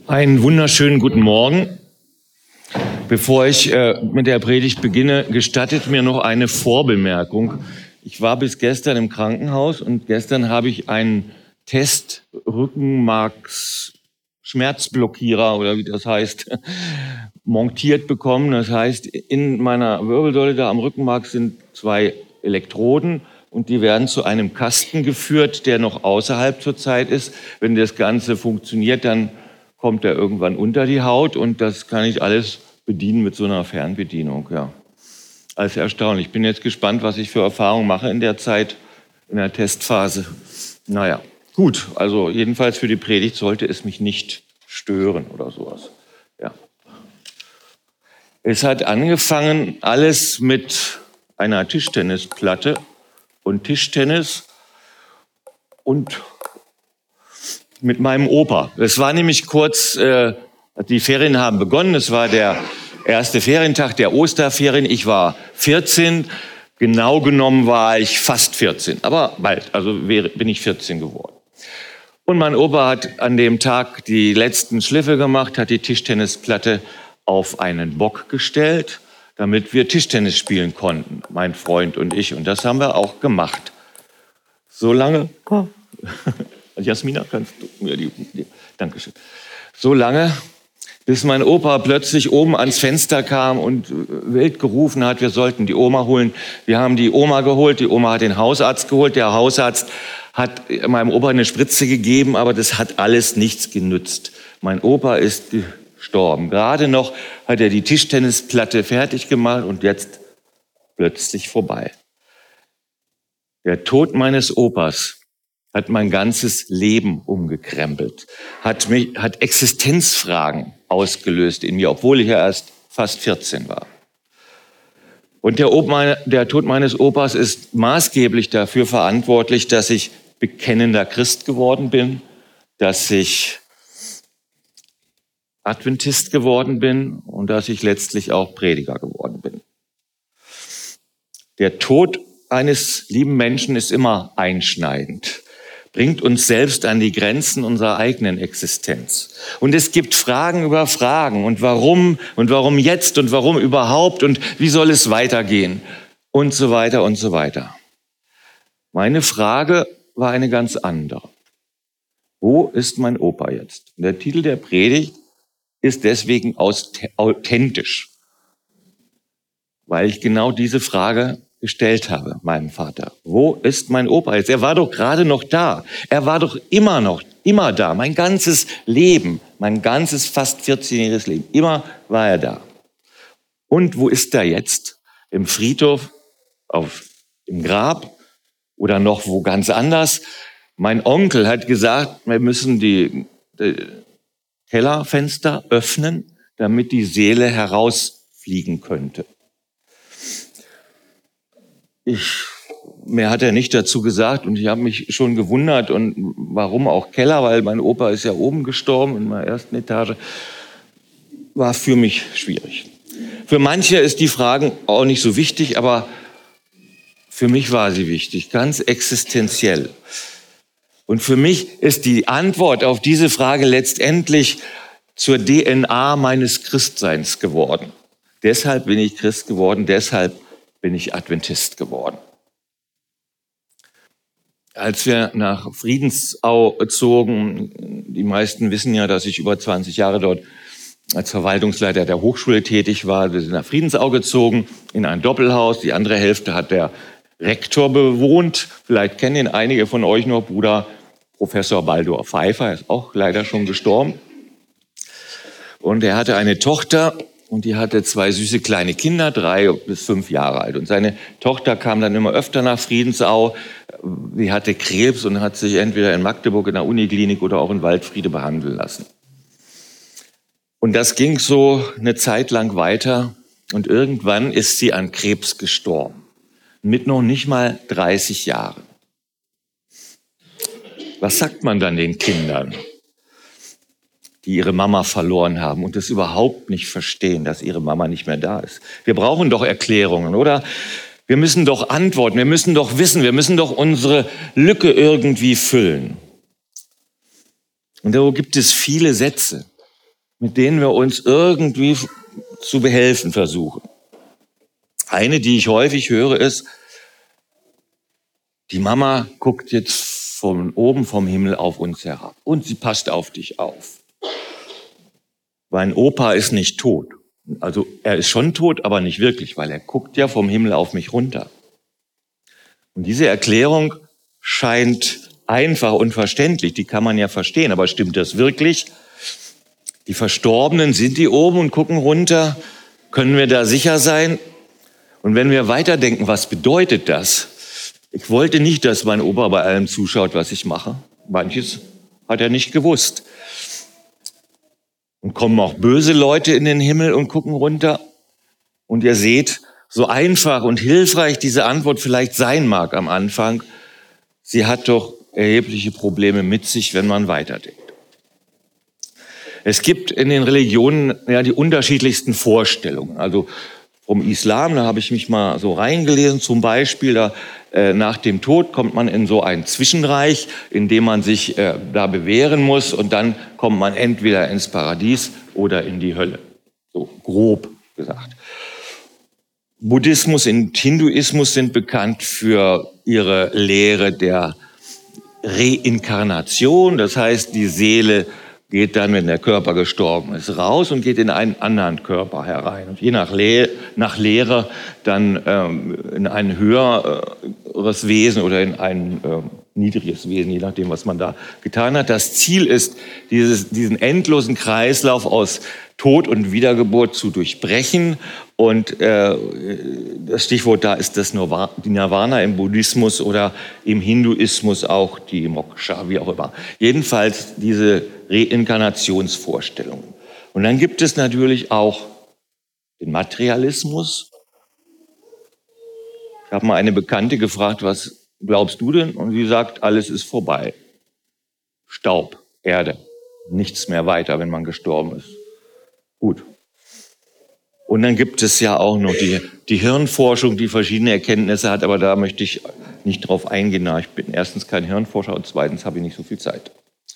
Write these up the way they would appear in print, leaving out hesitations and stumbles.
Einen wunderschönen guten Morgen. Bevor ich mit der Predigt beginne, gestattet mir noch eine Vorbemerkung. Ich war bis gestern im Krankenhaus und gestern habe ich einen Test Rückenmarksschmerzblockierer oder wie das heißt, montiert bekommen. Das heißt, in meiner Wirbelsäule da am Rückenmark sind 2 Elektroden und die werden zu einem Kasten geführt, der noch außerhalb zurzeit ist. Wenn das Ganze funktioniert, dann kommt er irgendwann unter die Haut und das kann ich alles bedienen mit so einer Fernbedienung. Ja, alles erstaunlich. Ich bin jetzt gespannt, was ich für Erfahrungen mache in der Zeit, in der Testphase. Naja, gut, also jedenfalls für die Predigt sollte es mich nicht stören oder sowas. Ja. Es hat angefangen alles mit einer Tischtennisplatte und Tischtennis und mit meinem Opa. Es war nämlich kurz, die Ferien haben begonnen, es war der erste Ferientag der Osterferien. Ich war 14, genau genommen war ich fast 14, aber bald, also bin ich 14 geworden. Und mein Opa hat an dem Tag die letzten Schliffe gemacht, hat die Tischtennisplatte auf einen Bock gestellt, damit wir Tischtennis spielen konnten, mein Freund und ich. Und das haben wir auch gemacht. So lange... Jasmina, kannst du mir die... Dankeschön. So lange, bis mein Opa plötzlich oben ans Fenster kam und wild gerufen hat, wir sollten die Oma holen. Wir haben die Oma geholt, die Oma hat den Hausarzt geholt. Der Hausarzt hat meinem Opa eine Spritze gegeben, aber das hat alles nichts genützt. Mein Opa ist gestorben. Gerade noch hat er die Tischtennisplatte fertig gemacht und jetzt plötzlich vorbei. Der Tod meines Opas hat mein ganzes Leben umgekrempelt, hat Existenzfragen ausgelöst in mir, obwohl ich ja erst fast 14 war. Und der Tod meines Opas ist maßgeblich dafür verantwortlich, dass ich bekennender Christ geworden bin, dass ich Adventist geworden bin und dass ich letztlich auch Prediger geworden bin. Der Tod eines lieben Menschen ist immer einschneidend, bringt uns selbst an die Grenzen unserer eigenen Existenz. Und es gibt Fragen über Fragen und warum jetzt und warum überhaupt und wie soll es weitergehen und so weiter und so weiter. Meine Frage war eine ganz andere. Wo ist mein Opa jetzt? Und der Titel der Predigt ist deswegen authentisch, weil ich genau diese Frage gestellt habe, meinem Vater. Wo ist mein Opa jetzt? Er war doch gerade noch da. Er war doch immer da. Mein ganzes Leben, mein ganzes fast 14-jähriges Leben, immer war er da. Und wo ist er jetzt? Im Friedhof, im Grab oder noch wo ganz anders? Mein Onkel hat gesagt, wir müssen die Kellerfenster öffnen, damit die Seele herausfliegen könnte. Mehr hat er nicht dazu gesagt und ich habe mich schon gewundert und warum auch Keller, weil mein Opa ist ja oben gestorben in meiner ersten Etage, war für mich schwierig. Für manche ist die Frage auch nicht so wichtig, aber für mich war sie wichtig, ganz existenziell. Und für mich ist die Antwort auf diese Frage letztendlich zur DNA meines Christseins geworden. Deshalb bin ich Christ geworden, deshalb bin ich Adventist geworden. Als wir nach Friedensau zogen, die meisten wissen ja, dass ich über 20 Jahre dort als Verwaltungsleiter der Hochschule tätig war. Wir sind nach Friedensau gezogen, in ein Doppelhaus. Die andere Hälfte hat der Rektor bewohnt. Vielleicht kennen ihn einige von euch noch, Bruder Professor Baldur Pfeiffer, er ist auch leider schon gestorben. Und er hatte eine Tochter, und die hatte 2 süße kleine Kinder, 3 bis 5 Jahre alt. Und seine Tochter kam dann immer öfter nach Friedensau. Sie hatte Krebs und hat sich entweder in Magdeburg in der Uniklinik oder auch in Waldfriede behandeln lassen. Und das ging so eine Zeit lang weiter. Und irgendwann ist sie an Krebs gestorben. Mit noch nicht mal 30 Jahren. Was sagt man dann den Kindern, die ihre Mama verloren haben und es überhaupt nicht verstehen, dass ihre Mama nicht mehr da ist? Wir brauchen doch Erklärungen, oder? Wir müssen doch antworten, wir müssen doch wissen, wir müssen doch unsere Lücke irgendwie füllen. Und so gibt es viele Sätze. mit denen wir uns irgendwie zu behelfen versuchen. Eine, die ich häufig höre, ist, die Mama guckt jetzt von oben vom Himmel auf uns herab und sie passt auf dich auf. Mein Opa ist nicht tot. Also er ist schon tot, aber nicht wirklich, weil er guckt ja vom Himmel auf mich runter. Und diese Erklärung scheint einfach und verständlich, die kann man ja verstehen, aber stimmt das wirklich? Die Verstorbenen, sind die oben und gucken runter? Können wir da sicher sein? Und wenn wir weiterdenken, was bedeutet das? Ich wollte nicht, dass mein Opa bei allem zuschaut, was ich mache. Manches hat er nicht gewusst. Und kommen auch böse Leute in den Himmel und gucken runter. Und ihr seht, so einfach und hilfreich diese Antwort vielleicht sein mag am Anfang, sie hat doch erhebliche Probleme mit sich, wenn man weiterdenkt. Es gibt in den Religionen ja die unterschiedlichsten Vorstellungen. Also vom Islam, da habe ich mich mal so reingelesen, zum Beispiel, nach dem Tod kommt man in so ein Zwischenreich, in dem man sich da bewähren muss und dann kommt man entweder ins Paradies oder in die Hölle. So grob gesagt. Buddhismus und Hinduismus sind bekannt für ihre Lehre der Reinkarnation. Das heißt, die Seele geht dann, wenn der Körper gestorben ist, raus und geht in einen anderen Körper herein. Und je nach Lehre dann in ein höheres Wesen oder in ein niedriges Wesen, je nachdem, was man da getan hat. Das Ziel ist, diesen endlosen Kreislauf aus Tod und Wiedergeburt zu durchbrechen. Und das Stichwort da ist das die Nirvana im Buddhismus oder im Hinduismus auch die Moksha, wie auch immer. Jedenfalls diese Reinkarnationsvorstellungen. Und dann gibt es natürlich auch den Materialismus. Ich habe mal eine Bekannte gefragt, was glaubst du denn? Und sie sagt, alles ist vorbei. Staub, Erde, nichts mehr weiter, wenn man gestorben ist. Gut. Und dann gibt es ja auch noch die Hirnforschung, die verschiedene Erkenntnisse hat, aber da möchte ich nicht drauf eingehen. Ich bin erstens kein Hirnforscher und zweitens habe ich nicht so viel Zeit.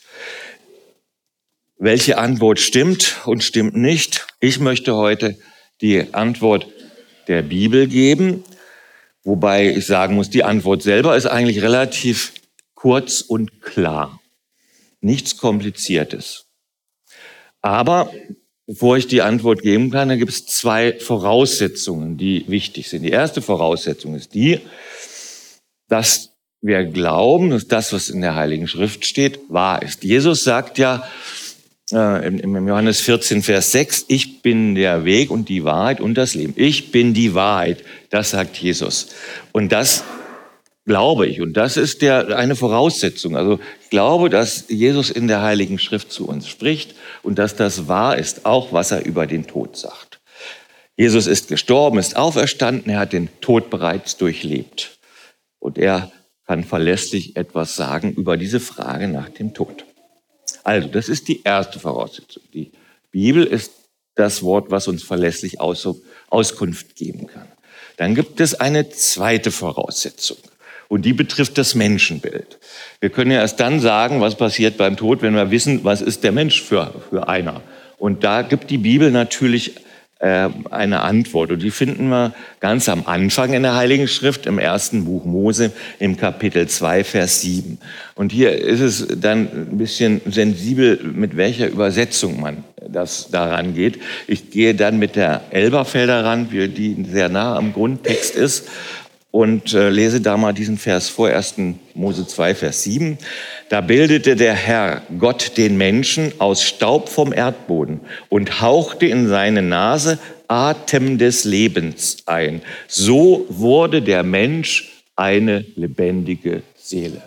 Welche Antwort stimmt und stimmt nicht? Ich möchte heute die Antwort der Bibel geben, wobei ich sagen muss, die Antwort selber ist eigentlich relativ kurz und klar. Nichts Kompliziertes. Aber bevor ich die Antwort geben kann, da gibt es zwei Voraussetzungen, die wichtig sind. Die erste Voraussetzung ist die, dass wir glauben, dass das, was in der Heiligen Schrift steht, wahr ist. Jesus sagt ja im Johannes 14, Vers 6, ich bin der Weg und die Wahrheit und das Leben. Ich bin die Wahrheit, das sagt Jesus. Und das glaube ich. Und das ist eine Voraussetzung. Also ich glaube, dass Jesus in der Heiligen Schrift zu uns spricht und dass das wahr ist, auch was er über den Tod sagt. Jesus ist gestorben, ist auferstanden, er hat den Tod bereits durchlebt. Und er kann verlässlich etwas sagen über diese Frage nach dem Tod. Also, das ist die erste Voraussetzung. Die Bibel ist das Wort, was uns verlässlich Auskunft geben kann. Dann gibt es eine zweite Voraussetzung. Und die betrifft das Menschenbild. Wir können ja erst dann sagen, was passiert beim Tod, wenn wir wissen, was ist der Mensch für einer. Und da gibt die Bibel natürlich eine Antwort. Und die finden wir ganz am Anfang in der Heiligen Schrift, im ersten Buch Mose, im Kapitel 2, Vers 7. Und hier ist es dann ein bisschen sensibel, mit welcher Übersetzung man das daran geht. Ich gehe dann mit der Elberfelder ran, die sehr nah am Grundtext ist. Und lese da mal diesen Vers vor, 1. Mose 2, Vers 7. Da bildete der Herr Gott den Menschen aus Staub vom Erdboden und hauchte in seine Nase Atem des Lebens ein. So wurde der Mensch eine lebendige Seele.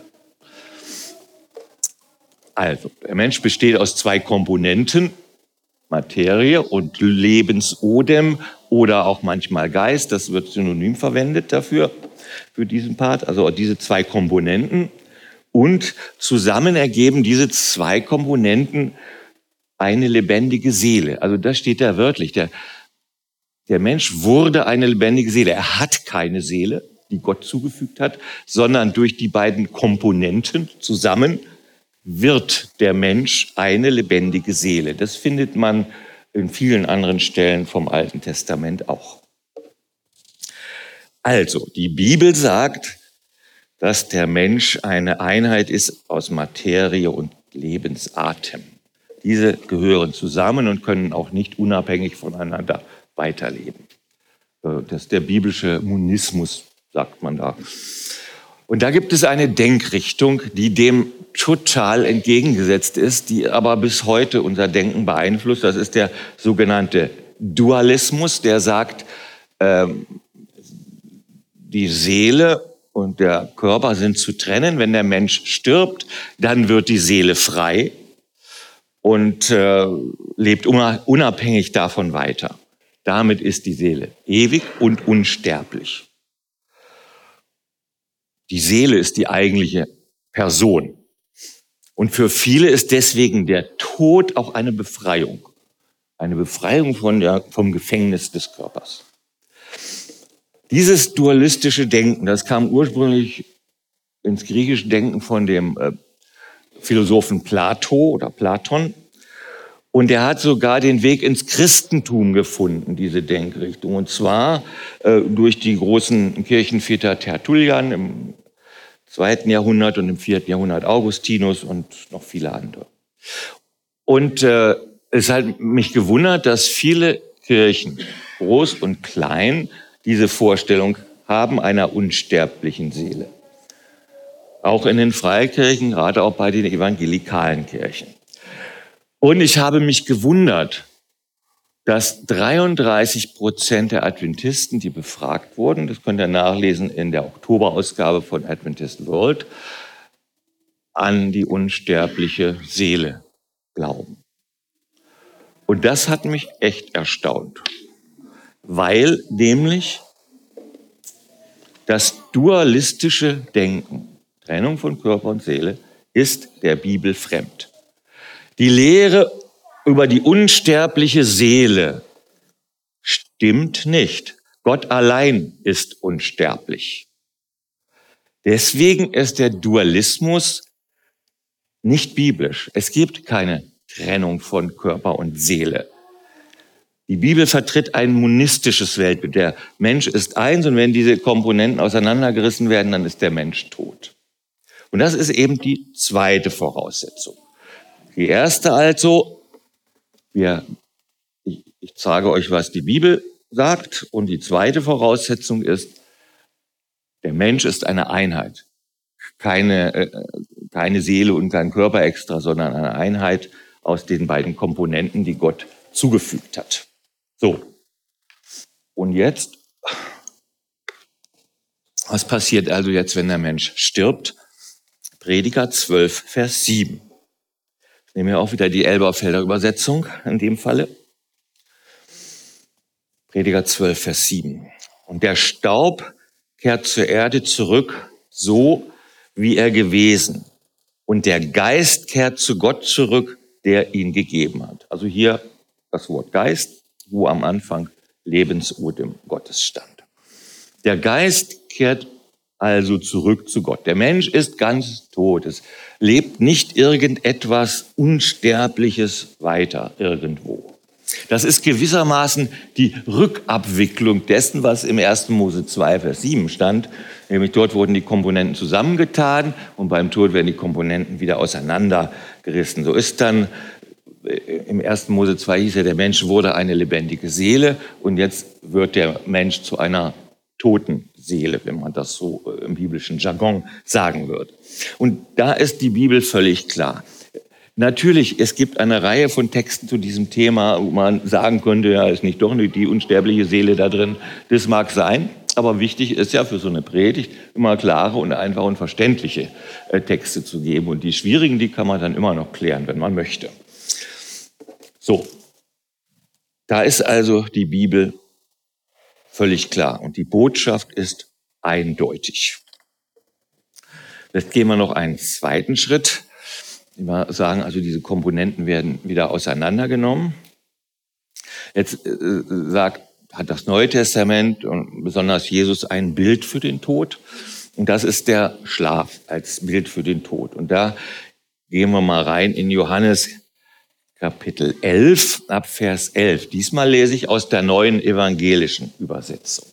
Also, der Mensch besteht aus zwei Komponenten, Materie und Lebensodem oder auch manchmal Geist, das wird synonym verwendet dafür, für diesen Part, also diese zwei Komponenten. Und zusammen ergeben diese zwei Komponenten eine lebendige Seele. Also das steht da wörtlich. Der Mensch wurde eine lebendige Seele. Er hat keine Seele, die Gott zugefügt hat, sondern durch die beiden Komponenten zusammen wird der Mensch eine lebendige Seele. Das findet man in vielen anderen Stellen vom Alten Testament auch. Also, die Bibel sagt, dass der Mensch eine Einheit ist aus Materie und Lebensatem. Diese gehören zusammen und können auch nicht unabhängig voneinander weiterleben. Das ist der biblische Monismus, sagt man da. Und da gibt es eine Denkrichtung, die dem total entgegengesetzt ist, die aber bis heute unser Denken beeinflusst. Das ist der sogenannte Dualismus, der sagt, die Seele und der Körper sind zu trennen. Wenn der Mensch stirbt, dann wird die Seele frei und lebt unabhängig davon weiter. Damit ist die Seele ewig und unsterblich. Die Seele ist die eigentliche Person. Und für viele ist deswegen der Tod auch eine Befreiung. Eine Befreiung vom Gefängnis des Körpers. Dieses dualistische Denken, das kam ursprünglich ins griechische Denken von dem Philosophen Plato oder Platon. Und er hat sogar den Weg ins Christentum gefunden, diese Denkrichtung. Und zwar durch die großen Kirchenväter Tertullian im 2. Jahrhundert und im 4. Jahrhundert Augustinus und noch viele andere. Und es hat mich gewundert, dass viele Kirchen, groß und klein, diese Vorstellung haben einer unsterblichen Seele. Auch in den Freikirchen, gerade auch bei den evangelikalen Kirchen. Und ich habe mich gewundert, dass 33% der Adventisten, die befragt wurden, das könnt ihr nachlesen in der Oktoberausgabe von Adventist World, an die unsterbliche Seele glauben. Und das hat mich echt erstaunt, weil nämlich das dualistische Denken, Trennung von Körper und Seele, ist der Bibel fremd. Die Lehre über die unsterbliche Seele stimmt nicht. Gott allein ist unsterblich. Deswegen ist der Dualismus nicht biblisch. Es gibt keine Trennung von Körper und Seele. Die Bibel vertritt ein monistisches Weltbild. Der Mensch ist eins und wenn diese Komponenten auseinandergerissen werden, dann ist der Mensch tot. Und das ist eben die zweite Voraussetzung. Die erste also, ich sage euch, was die Bibel sagt. Und die zweite Voraussetzung ist, der Mensch ist eine Einheit. Keine Seele und kein Körper extra, sondern eine Einheit aus den beiden Komponenten, die Gott zugefügt hat. So. Und jetzt, was passiert also jetzt, wenn der Mensch stirbt? Prediger 12, Vers 7. Nehmen wir auch wieder die Elberfelder Übersetzung in dem Falle. Prediger 12, Vers 7. Und der Staub kehrt zur Erde zurück, so wie er gewesen. Und der Geist kehrt zu Gott zurück, der ihn gegeben hat. Also hier das Wort Geist, wo am Anfang Lebensodem Gottes stand. Der Geist kehrt also zurück zu Gott. Der Mensch ist ganz tot. Es lebt nicht irgendetwas Unsterbliches weiter irgendwo. Das ist gewissermaßen die Rückabwicklung dessen, was im 1. Mose 2, Vers 7 stand. Nämlich dort wurden die Komponenten zusammengetan und beim Tod werden die Komponenten wieder auseinandergerissen. So ist dann im 1. Mose 2 hieß ja, der Mensch wurde eine lebendige Seele und jetzt wird der Mensch zu einer toten Seele, wenn man das so im biblischen Jargon sagen würde. Und da ist die Bibel völlig klar. Natürlich, es gibt eine Reihe von Texten zu diesem Thema, wo man sagen könnte, ja, ist nicht doch die unsterbliche Seele da drin. Das mag sein, aber wichtig ist ja für so eine Predigt immer klare und einfache und verständliche Texte zu geben. Und die schwierigen, die kann man dann immer noch klären, wenn man möchte. So, da ist also die Bibel völlig klar und die Botschaft ist eindeutig. Jetzt gehen wir noch einen zweiten Schritt. Wir sagen also, diese Komponenten werden wieder auseinandergenommen. Jetzt hat das Neue Testament und besonders Jesus ein Bild für den Tod. Und das ist der Schlaf als Bild für den Tod. Und da gehen wir mal rein in Johannes Kapitel 11, ab Vers 11. Diesmal lese ich aus der neuen evangelischen Übersetzung.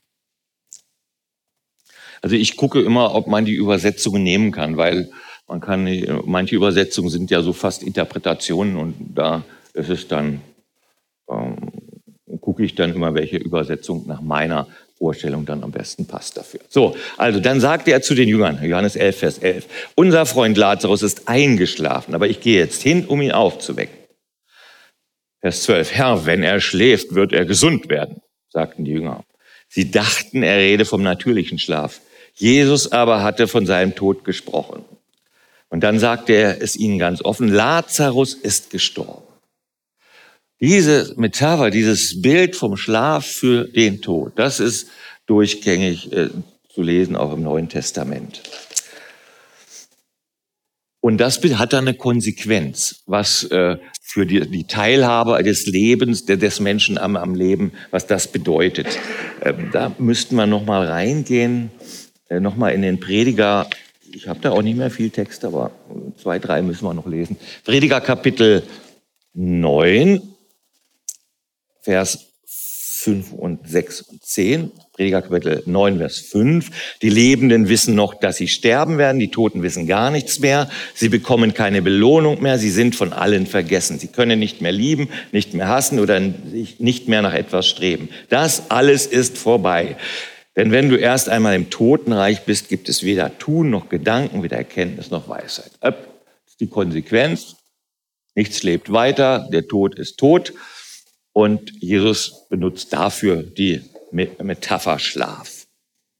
Also ich gucke immer, ob man die Übersetzungen nehmen kann, weil man kann nicht, manche Übersetzungen sind ja so fast Interpretationen und da ist es dann, gucke ich dann immer, welche Übersetzung nach meiner Vorstellung dann am besten passt dafür. So, also dann sagte er zu den Jüngern, Johannes 11, Vers 11, unser Freund Lazarus ist eingeschlafen, aber ich gehe jetzt hin, um ihn aufzuwecken. Vers 12, Herr, wenn er schläft, wird er gesund werden, sagten die Jünger. Sie dachten, er rede vom natürlichen Schlaf. Jesus aber hatte von seinem Tod gesprochen. Und dann sagte er es ihnen ganz offen, Lazarus ist gestorben. Diese Metapher, dieses Bild vom Schlaf für den Tod, das ist durchgängig zu lesen, auch im Neuen Testament. Und das hat dann eine Konsequenz, was für die Teilhabe des Lebens, des Menschen am Leben, was das bedeutet. Da müssten wir noch mal reingehen, noch mal in den Prediger. Ich habe da auch nicht mehr viel Text, aber 2, 3 müssen wir noch lesen. Prediger Kapitel 9, Vers 5 und 6 und 10. Prediger Kapitel 9, Vers 5. Die Lebenden wissen noch, dass sie sterben werden. Die Toten wissen gar nichts mehr. Sie bekommen keine Belohnung mehr. Sie sind von allen vergessen. Sie können nicht mehr lieben, nicht mehr hassen oder nicht mehr nach etwas streben. Das alles ist vorbei. Denn wenn du erst einmal im Totenreich bist, gibt es weder Tun noch Gedanken, weder Erkenntnis noch Weisheit. Das ist die Konsequenz. Nichts lebt weiter. Der Tod ist tot. Und Jesus benutzt dafür die Metapher Schlaf,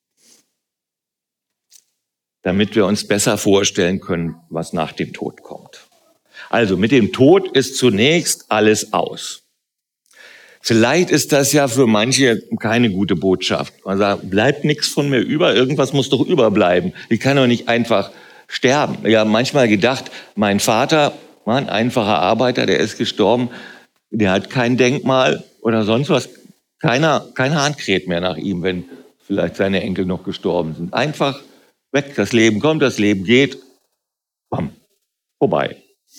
damit wir uns besser vorstellen können, was nach dem Tod kommt. Also mit dem Tod ist zunächst alles aus. Vielleicht ist das ja für manche keine gute Botschaft. Man sagt, bleibt nichts von mir über, irgendwas muss doch überbleiben. Ich kann doch nicht einfach sterben. Ich habe manchmal gedacht, mein Vater war ein einfacher Arbeiter, der ist gestorben. Der hat kein Denkmal oder sonst was. Keiner Handkräht mehr nach ihm, wenn vielleicht seine Enkel noch gestorben sind. Einfach weg. Das Leben kommt, das Leben geht. Bam, vorbei.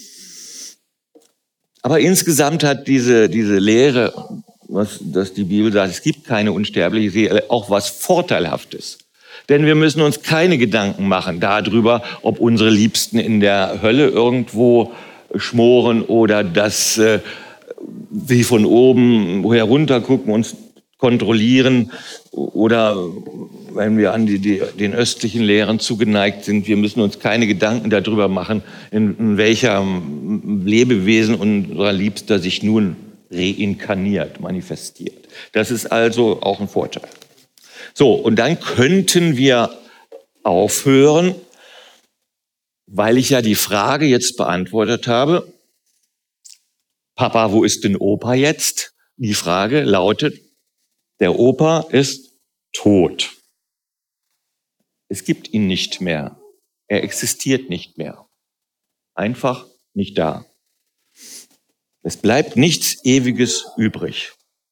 Aber insgesamt hat diese Lehre, dass die Bibel sagt, es gibt keine unsterbliche Seele, auch was Vorteilhaftes. Denn wir müssen uns keine Gedanken machen darüber, ob unsere Liebsten in der Hölle irgendwo schmoren oder dass sie von oben herunter gucken, uns kontrollieren oder wenn wir an den östlichen Lehren zugeneigt sind, wir müssen uns keine Gedanken darüber machen, in welcher Lebewesen unserer Liebster sich nun reinkarniert, manifestiert. Das ist also auch ein Vorteil. So, und dann könnten wir aufhören, weil ich ja die Frage jetzt beantwortet habe, Papa, wo ist denn Opa jetzt? Die Frage lautet, der Opa ist tot. Es gibt ihn nicht mehr. Er existiert nicht mehr. Einfach nicht da. Es bleibt nichts Ewiges übrig.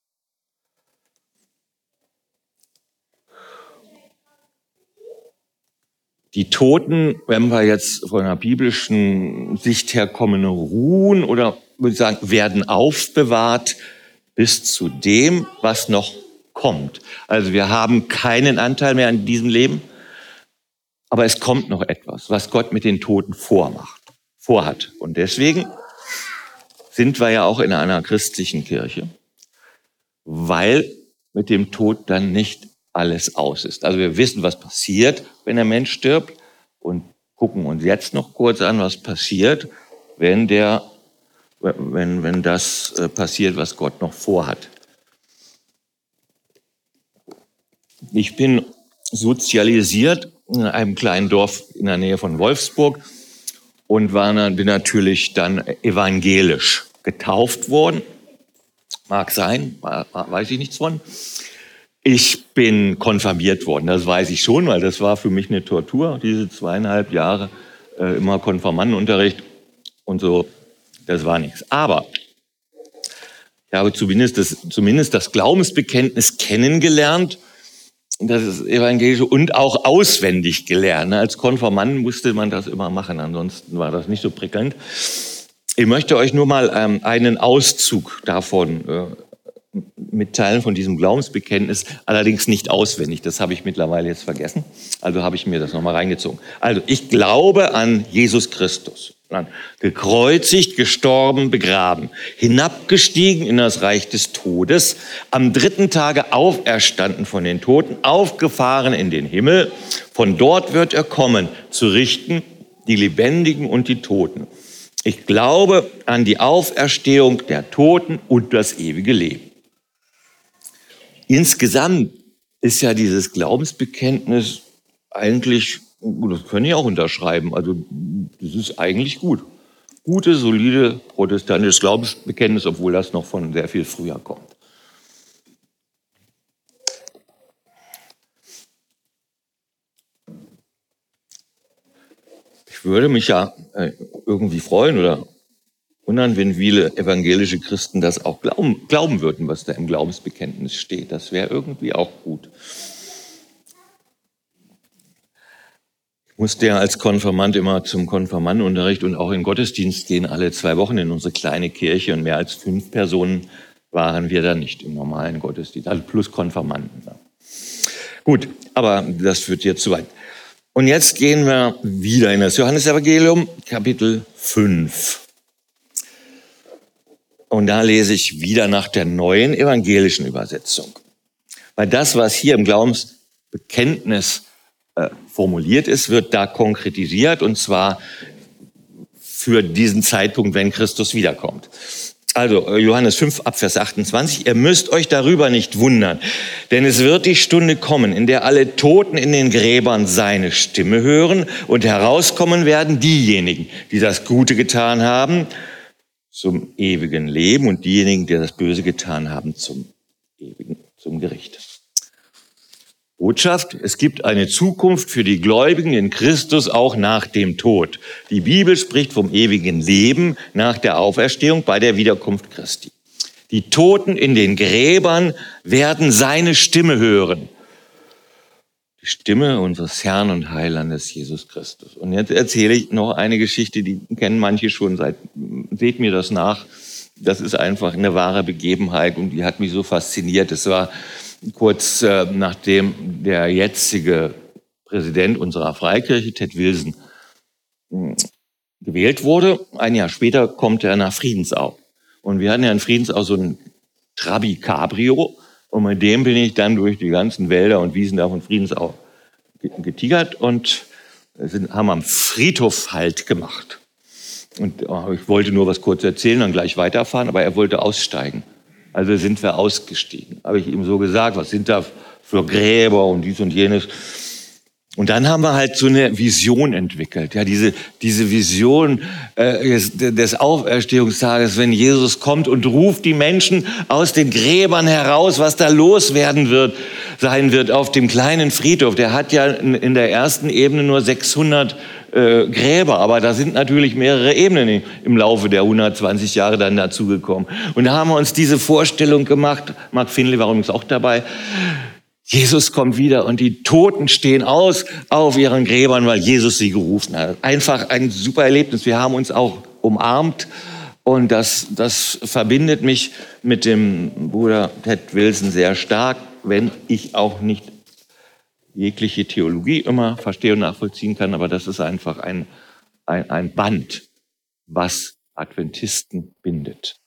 Die Toten, wenn wir jetzt von einer biblischen Sicht her kommen, ruhen oder würde ich sagen, werden aufbewahrt bis zu dem, was noch kommt. Also wir haben keinen Anteil mehr an diesem Leben, aber es kommt noch etwas, was Gott mit den Toten vorhat. Und deswegen sind wir ja auch in einer christlichen Kirche, weil mit dem Tod dann nicht alles aus ist. Also wir wissen, was passiert, wenn der Mensch stirbt und gucken uns jetzt noch kurz an, was passiert, wenn das passiert, was Gott noch vorhat. Ich bin sozialisiert in einem kleinen Dorf in der Nähe von Wolfsburg und bin natürlich dann evangelisch getauft worden. Mag sein, weiß ich nichts von. Ich bin konfirmiert worden, das weiß ich schon, weil das war für mich eine Tortur, diese 2,5 Jahre immer Konfirmandenunterricht und so, das war nichts. Aber ich habe zumindest das Glaubensbekenntnis kennengelernt Das ist evangelische und auch auswendig gelernt. Als Konfirmand musste man das immer machen, ansonsten war das nicht so prickelnd. Ich möchte euch nur mal einen Auszug davon mitteilen, von diesem Glaubensbekenntnis, allerdings nicht auswendig. Das habe ich mittlerweile jetzt vergessen. Also habe ich mir das nochmal reingezogen. Also, ich glaube an Jesus Christus. Gekreuzigt, gestorben, begraben, hinabgestiegen in das Reich des Todes, am 3. Tage auferstanden von den Toten, aufgefahren in den Himmel. Von dort wird er kommen, zu richten die Lebendigen und die Toten. Ich glaube an die Auferstehung der Toten und das ewige Leben. Insgesamt ist ja dieses Glaubensbekenntnis eigentlich, das können ich auch unterschreiben, also das ist eigentlich gut. Gute, solide protestantisches Glaubensbekenntnis, obwohl das noch von sehr viel früher kommt. Ich würde mich ja irgendwie freuen oder wundern, wenn viele evangelische Christen das auch glauben würden, was da im Glaubensbekenntnis steht. Das wäre irgendwie auch gut. Ich musste ja als Konfirmand immer zum Konfirmandenunterricht und auch in Gottesdienst gehen, alle 2 Wochen in unsere kleine Kirche. Und mehr als 5 Personen waren wir da nicht im normalen Gottesdienst, also plus Konfirmanden. Gut, aber das führt jetzt zu weit. Und jetzt gehen wir wieder in das Johannesevangelium, Kapitel 5. Und da lese ich wieder nach der neuen evangelischen Übersetzung. Weil das, was hier im Glaubensbekenntnis formuliert ist, wird da konkretisiert, und zwar für diesen Zeitpunkt, wenn Christus wiederkommt. Also Johannes 5 ab Vers 28, ihr müsst euch darüber nicht wundern, denn es wird die Stunde kommen, in der alle Toten in den Gräbern seine Stimme hören und herauskommen werden diejenigen, die das Gute getan haben, zum ewigen Leben, und diejenigen, die das Böse getan haben, zum Gericht. Botschaft: Es gibt eine Zukunft für die Gläubigen in Christus auch nach dem Tod. Die Bibel spricht vom ewigen Leben nach der Auferstehung bei der Wiederkunft Christi. Die Toten in den Gräbern werden seine Stimme hören. Die Stimme unseres Herrn und Heilandes Jesus Christus. Und jetzt erzähle ich noch eine Geschichte, die kennen manche schon, seht mir das nach. Das ist einfach eine wahre Begebenheit und die hat mich so fasziniert. Es war kurz nachdem der jetzige Präsident unserer Freikirche, Ted Wilson, gewählt wurde. Ein Jahr später kommt er nach Friedensau. Und wir hatten ja in Friedensau so ein Trabi Cabrio. Und mit dem bin ich dann durch die ganzen Wälder und Wiesen da von Friedensau getigert und haben am Friedhof Halt gemacht. Und ich wollte nur was kurz erzählen, dann gleich weiterfahren, aber er wollte aussteigen. Also sind wir ausgestiegen. Habe ich ihm so gesagt, was sind da für Gräber und dies und jenes. Und dann haben wir halt so eine Vision entwickelt. Ja, diese Vision des Auferstehungstages, wenn Jesus kommt und ruft die Menschen aus den Gräbern heraus, was da sein wird auf dem kleinen Friedhof. Der hat ja in der ersten Ebene nur 600 Gräber, aber da sind natürlich mehrere Ebenen im Laufe der 120 Jahre dann dazugekommen. Und da haben wir uns diese Vorstellung gemacht, Mark Finley war übrigens auch dabei, Jesus kommt wieder und die Toten stehen auf ihren Gräbern, weil Jesus sie gerufen hat. Einfach ein super Erlebnis. Wir haben uns auch umarmt und das verbindet mich mit dem Bruder Ted Wilson sehr stark, wenn ich auch nicht jegliche Theologie immer verstehe und nachvollziehen kann, aber das ist einfach ein Band, was Adventisten bindet.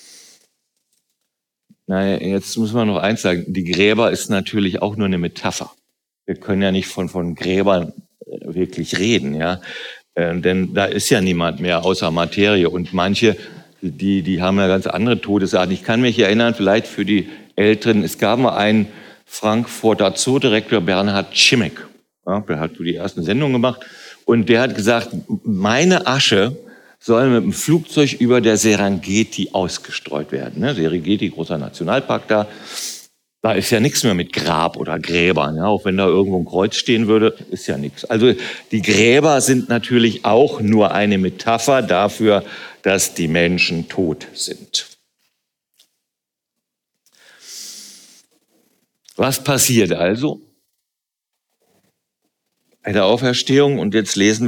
Naja, jetzt muss man noch eins sagen, die Gräber ist natürlich auch nur eine Metapher. Wir können ja nicht von Gräbern wirklich reden, ja, denn da ist ja niemand mehr außer Materie und manche, die haben ja ganz andere Todesarten. Ich kann mich erinnern, vielleicht für die Älteren, es gab mal einen Frankfurter Zoodirektor, Bernhard Schimek, ja, der hat so die ersten Sendungen gemacht und der hat gesagt, meine Asche soll mit dem Flugzeug über der Serengeti ausgestreut werden. Ne? Serengeti, großer Nationalpark da ist ja nichts mehr mit Grab oder Gräbern. Ja? Auch wenn da irgendwo ein Kreuz stehen würde, ist ja nichts. Also die Gräber sind natürlich auch nur eine Metapher dafür, dass die Menschen tot sind. Was passiert also? bei der Auferstehung. Und jetzt lese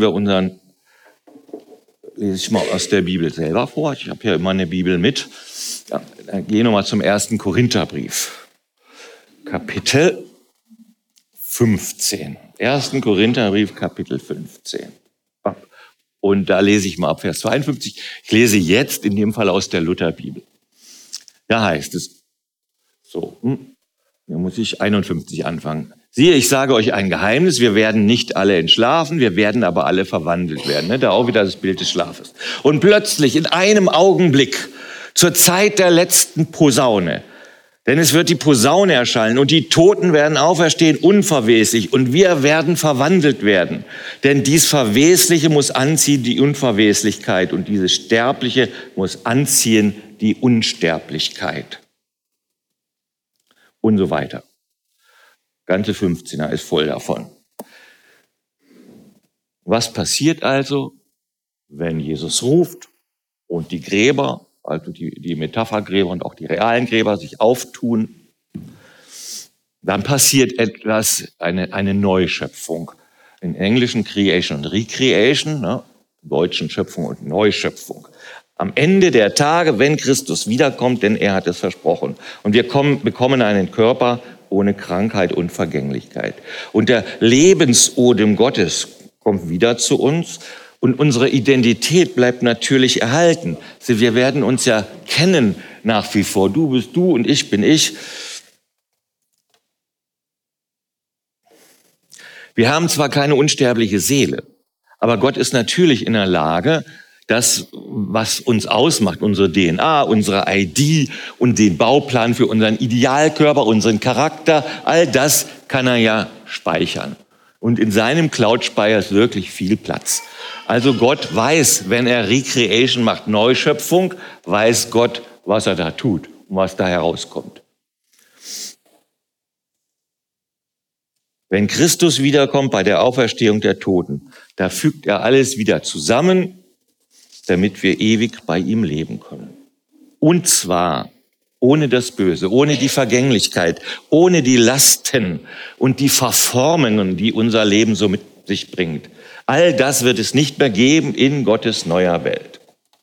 ich mal aus der Bibel selber vor. Ich habe ja immer eine Bibel mit. Ja, dann gehe ich nochmal zum 1. Korintherbrief. Kapitel 15. 1. Korintherbrief, Kapitel 15. Und da lese ich mal ab Vers 52. Ich lese jetzt in dem Fall aus der Lutherbibel. Da heißt es so, da muss ich 51 anfangen. Siehe, ich sage euch ein Geheimnis, wir werden nicht alle entschlafen, wir werden aber alle verwandelt werden. Da auch wieder das Bild des Schlafes. Und plötzlich, in einem Augenblick, zur Zeit der letzten Posaune, denn es wird die Posaune erschallen und die Toten werden auferstehen unverweslich und wir werden verwandelt werden. Denn dies Verwesliche muss anziehen die Unverweslichkeit und dieses Sterbliche muss anziehen die Unsterblichkeit. Und so weiter. Ganze 15er ist voll davon. Was passiert also, wenn Jesus ruft und die Gräber, also die Metaphergräber und auch die realen Gräber sich auftun? Dann passiert etwas, eine Neuschöpfung. In Englischen Creation und Recreation, ne? Im Deutschen Schöpfung und Neuschöpfung. Am Ende der Tage, wenn Christus wiederkommt, denn er hat es versprochen. Und wir bekommen einen Körper ohne Krankheit und Vergänglichkeit. Und der Lebensodem Gottes kommt wieder zu uns und unsere Identität bleibt natürlich erhalten. Wir werden uns ja kennen nach wie vor. Du bist du und ich bin ich. Wir haben zwar keine unsterbliche Seele, aber Gott ist natürlich in der Lage, das, was uns ausmacht, unsere DNA, unsere ID und den Bauplan für unseren Idealkörper, unseren Charakter, all das kann er ja speichern. Und in seinem Cloud-Speicher ist wirklich viel Platz. Also Gott weiß, wenn er Recreation macht, Neuschöpfung, weiß Gott, was er da tut und was da herauskommt. Wenn Christus wiederkommt bei der Auferstehung der Toten, da fügt er alles wieder zusammen, damit wir ewig bei ihm leben können. Und zwar ohne das Böse, ohne die Vergänglichkeit, ohne die Lasten und die Verformungen, die unser Leben so mit sich bringt. All das wird es nicht mehr geben in Gottes neuer Welt.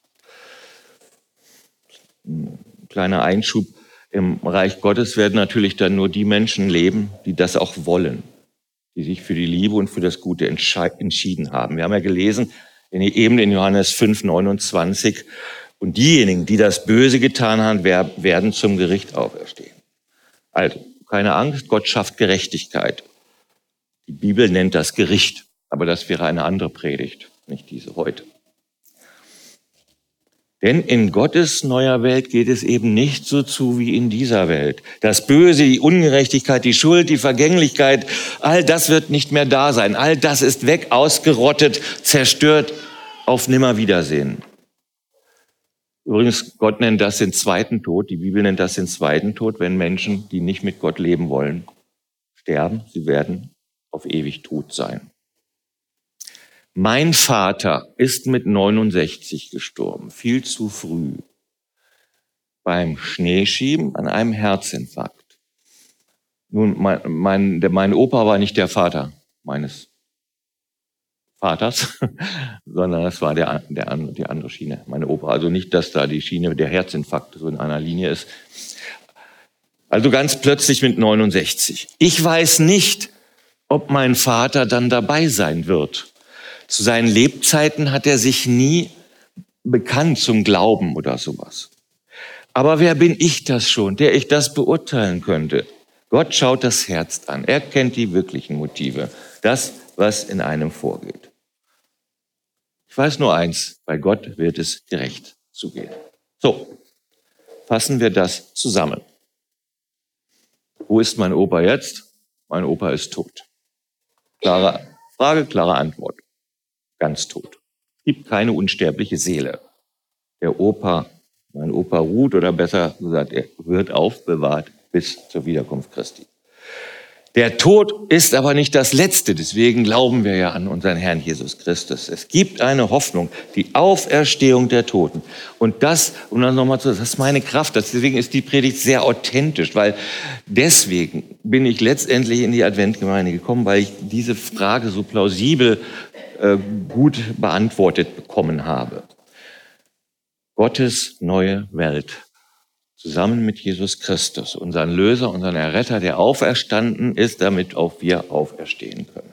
Ein kleiner Einschub. Im Reich Gottes werden natürlich dann nur die Menschen leben, die das auch wollen, die sich für die Liebe und für das Gute entschieden haben. Wir haben ja gelesen, eben in Johannes 5,29, und diejenigen, die das Böse getan haben, werden zum Gericht auferstehen. Also, keine Angst, Gott schafft Gerechtigkeit. Die Bibel nennt das Gericht, aber das wäre eine andere Predigt, nicht diese heute. Denn in Gottes neuer Welt geht es eben nicht so zu wie in dieser Welt. Das Böse, die Ungerechtigkeit, die Schuld, die Vergänglichkeit, all das wird nicht mehr da sein. All das ist weg, ausgerottet, zerstört, auf Nimmerwiedersehen. Übrigens, Gott nennt das den zweiten Tod, die Bibel nennt das den zweiten Tod, wenn Menschen, die nicht mit Gott leben wollen, sterben. Sie werden auf ewig tot sein. Mein Vater ist mit 69 gestorben, viel zu früh, beim Schneeschieben an einem Herzinfarkt. Nun, mein Opa war nicht der Vater meines Vaters, sondern das war die andere Schiene, meine Opa. Also nicht, dass da die Schiene der Herzinfarkt so in einer Linie ist. Also ganz plötzlich mit 69. Ich weiß nicht, ob mein Vater dann dabei sein wird. Zu seinen Lebzeiten hat er sich nie bekannt zum Glauben oder sowas. Aber wer bin ich das schon, der ich das beurteilen könnte? Gott schaut das Herz an. Er kennt die wirklichen Motive. Das, was in einem vorgeht. Ich weiß nur eins, bei Gott wird es gerecht zugehen. So, fassen wir das zusammen. Wo ist mein Opa jetzt? Mein Opa ist tot. Klare Frage, klare Antwort. Ganz tot. Es gibt keine unsterbliche Seele. Mein Opa ruht, oder besser gesagt, er wird aufbewahrt bis zur Wiederkunft Christi. Der Tod ist aber nicht das Letzte, deswegen glauben wir ja an unseren Herrn Jesus Christus. Es gibt eine Hoffnung, die Auferstehung der Toten. Und das, um das nochmal zu sagen, das ist meine Kraft. Deswegen ist die Predigt sehr authentisch, weil deswegen bin ich letztendlich in die Adventgemeinde gekommen, weil ich diese Frage so plausibel gut beantwortet bekommen habe. Gottes neue Welt. Zusammen mit Jesus Christus, unseren Löser, unseren Erretter, der auferstanden ist, damit auch wir auferstehen können.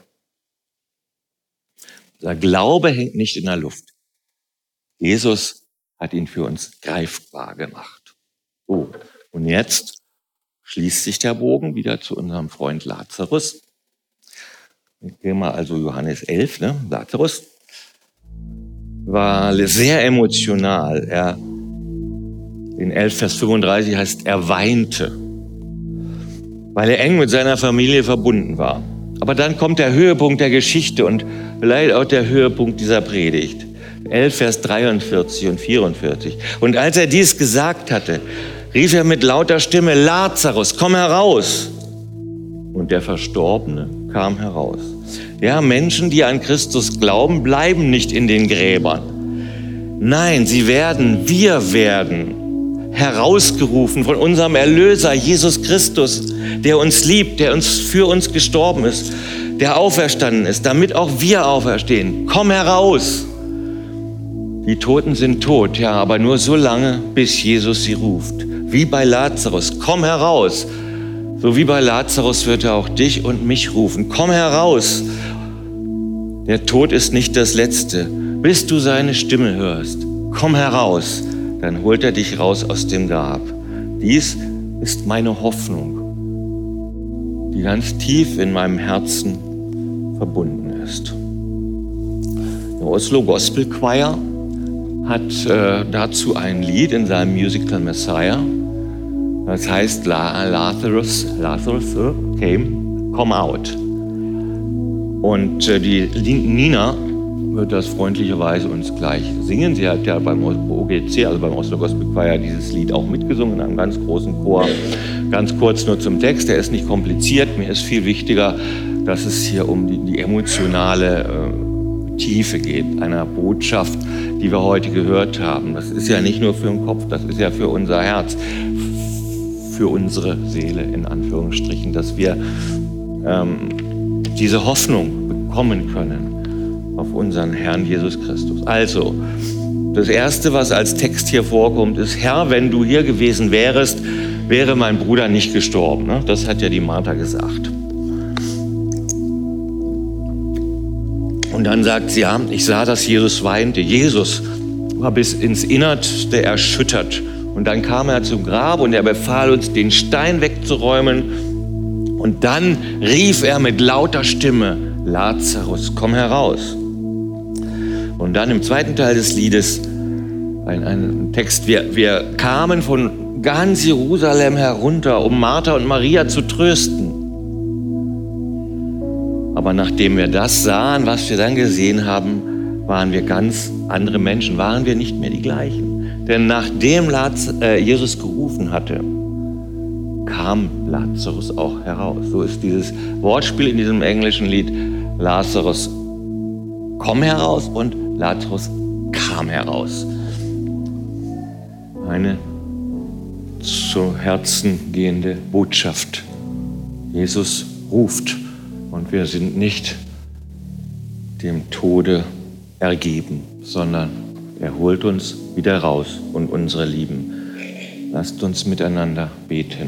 Unser Glaube hängt nicht in der Luft. Jesus hat ihn für uns greifbar gemacht. So, und jetzt schließt sich der Bogen wieder zu unserem Freund Lazarus. Ich gehe mal also Johannes 11, Lazarus war sehr emotional. In 11, Vers 35 heißt, er weinte, weil er eng mit seiner Familie verbunden war. Aber dann kommt der Höhepunkt der Geschichte und vielleicht auch der Höhepunkt dieser Predigt. 11, Vers 43 und 44. Und als er dies gesagt hatte, rief er mit lauter Stimme, Lazarus, komm heraus. Und der Verstorbene kam heraus. Ja, Menschen, die an Christus glauben, bleiben nicht in den Gräbern. Nein, wir werden herausgerufen von unserem Erlöser Jesus Christus, der uns liebt, der für uns gestorben ist, der auferstanden ist, damit auch wir auferstehen. Komm heraus! Die Toten sind tot, ja, aber nur so lange, bis Jesus sie ruft. Wie bei Lazarus, komm heraus! So wie bei Lazarus wird er auch dich und mich rufen. Komm heraus! Der Tod ist nicht das Letzte, bis du seine Stimme hörst. Komm heraus! Dann holt er dich raus aus dem Grab. Dies ist meine Hoffnung, die ganz tief in meinem Herzen verbunden ist. Der Oslo Gospel Choir hat dazu ein Lied in seinem Musical Messiah. Das heißt Lazarus come out. Und die Nina wird das freundlicherweise uns gleich singen. Sie hat ja beim OGC, also beim Oslo Gospel Choir, dieses Lied auch mitgesungen in einem ganz großen Chor. Ganz kurz nur zum Text, der ist nicht kompliziert. Mir ist viel wichtiger, dass es hier um die emotionale Tiefe geht, einer Botschaft, die wir heute gehört haben. Das ist ja nicht nur für den Kopf, das ist ja für unser Herz, für unsere Seele in Anführungsstrichen, dass wir diese Hoffnung bekommen können auf unseren Herrn Jesus Christus. Also, das Erste, was als Text hier vorkommt, ist, Herr, wenn du hier gewesen wärest, wäre mein Bruder nicht gestorben. Das hat ja die Martha gesagt. Und dann sagt sie, ja, ich sah, dass Jesus weinte. Jesus war bis ins Innerste erschüttert. Und dann kam er zum Grab und er befahl uns, den Stein wegzuräumen. Und dann rief er mit lauter Stimme, Lazarus, komm heraus. Und dann im zweiten Teil des Liedes ein Text, wir kamen von ganz Jerusalem herunter, um Martha und Maria zu trösten. Aber nachdem wir das sahen, was wir dann gesehen haben, waren wir ganz andere Menschen, waren wir nicht mehr die gleichen. Denn nachdem Jesus gerufen hatte, kam Lazarus auch heraus. So ist dieses Wortspiel in diesem englischen Lied, Lazarus, komm heraus und Lazarus kam heraus. Eine zu Herzen gehende Botschaft. Jesus ruft und wir sind nicht dem Tode ergeben, sondern er holt uns wieder raus und unsere Lieben. Lasst uns miteinander beten.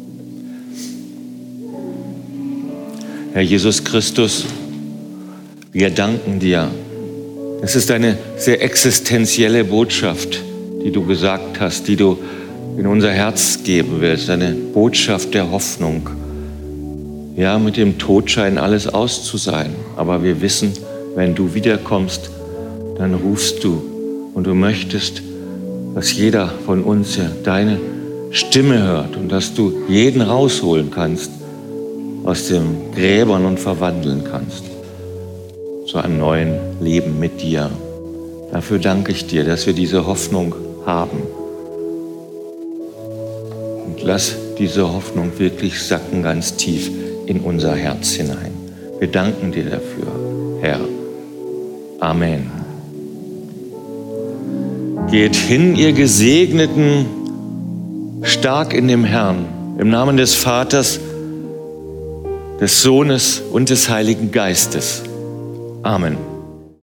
Herr Jesus Christus, wir danken dir. Es ist eine sehr existenzielle Botschaft, die du gesagt hast, die du in unser Herz geben willst. Eine Botschaft der Hoffnung. Ja, mit dem Tod scheint alles aus zu sein. Aber wir wissen, wenn du wiederkommst, dann rufst du und du möchtest, dass jeder von uns ja deine Stimme hört und dass du jeden rausholen kannst aus den Gräbern und verwandeln kannst zu einem neuen Leben mit dir. Dafür danke ich dir, dass wir diese Hoffnung haben. Und lass diese Hoffnung wirklich sacken ganz tief in unser Herz hinein. Wir danken dir dafür, Herr. Amen. Geht hin, ihr Gesegneten, stark in dem Herrn, im Namen des Vaters, des Sohnes und des Heiligen Geistes. Amen.